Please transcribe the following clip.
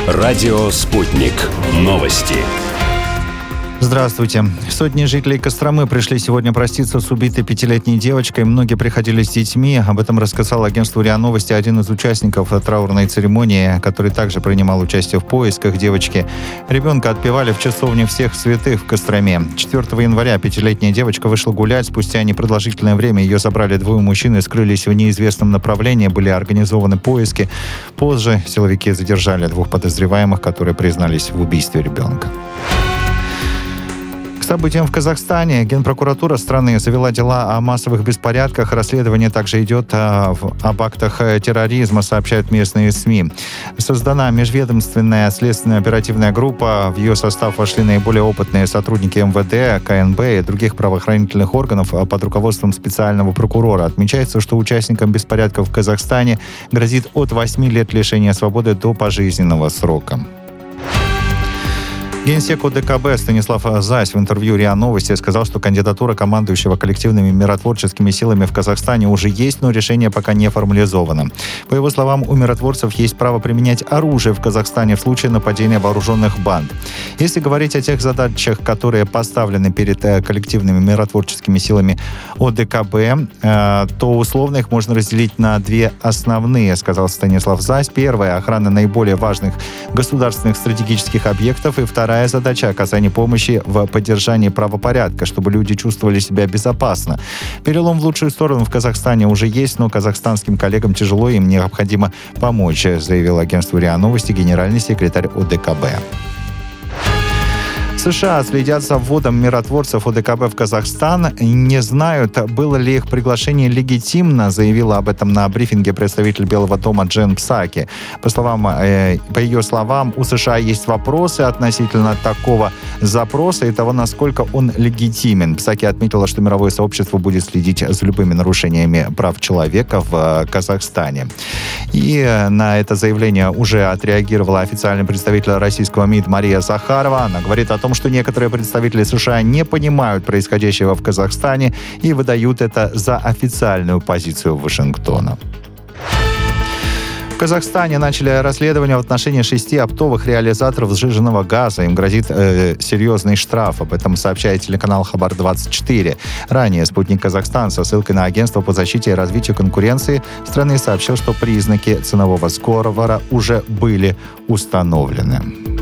Радио «Спутник». Новости. Здравствуйте. Сотни жителей Костромы пришли сегодня проститься с убитой 5-летней девочкой. Многие приходили с детьми. Об этом рассказал агентству РИА Новости один из участников траурной церемонии, который также принимал участие в поисках девочки. Ребенка отпевали в часовне Всех Святых в Костроме. 4 января 5-летняя девочка вышла гулять. Спустя непродолжительное время ее забрали двое мужчин и скрылись в неизвестном направлении. Были организованы поиски. Позже силовики задержали 2 подозреваемых, которые признались в убийстве ребенка. Событиям в Казахстане. Генпрокуратура страны завела дела о массовых беспорядках. Расследование также идет об актах терроризма, сообщают местные СМИ. Создана межведомственная следственная оперативная группа. В ее состав вошли наиболее опытные сотрудники МВД, КНБ и других правоохранительных органов под руководством специального прокурора. Отмечается, что участникам беспорядков в Казахстане грозит от 8 лет лишения свободы до пожизненного срока. Генсек ОДКБ Станислав Зась в интервью РИА Новости сказал, что кандидатура командующего коллективными миротворческими силами в Казахстане уже есть, но решение пока не формализовано. По его словам, у миротворцев есть право применять оружие в Казахстане в случае нападения вооруженных банд. Если говорить о тех задачах, которые поставлены перед коллективными миротворческими силами ОДКБ, то условно их можно разделить на 2 основные, сказал Станислав Зась. Первая – охрана наиболее важных государственных стратегических объектов, и вторая задача – оказание помощи в поддержании правопорядка, чтобы люди чувствовали себя безопасно. Перелом в лучшую сторону в Казахстане уже есть, но казахстанским коллегам тяжело, им необходимо помочь, заявил агентству РИА Новости генеральный секретарь ОДКБ. США следят за вводом миротворцев ОДКБ в Казахстан. Не знают, было ли их приглашение легитимно, заявила об этом на брифинге представитель Белого дома Джен Псаки. По ее словам, у США есть вопросы относительно такого запроса и того, насколько он легитимен. Псаки отметила, что мировое сообщество будет следить за любыми нарушениями прав человека в Казахстане. И на это заявление уже отреагировала официальный представитель российского МИД Мария Захарова. Она говорит о том, что некоторые представители США не понимают происходящего в Казахстане и выдают это за официальную позицию Вашингтона. В Казахстане начали расследование в отношении 6 оптовых реализаторов сжиженного газа. Им грозит серьезный штраф. Об этом сообщает телеканал Хабар-24. Ранее «Спутник Казахстан» со ссылкой на агентство по защите и развитию конкуренции страны сообщил, что признаки ценового сговора уже были установлены.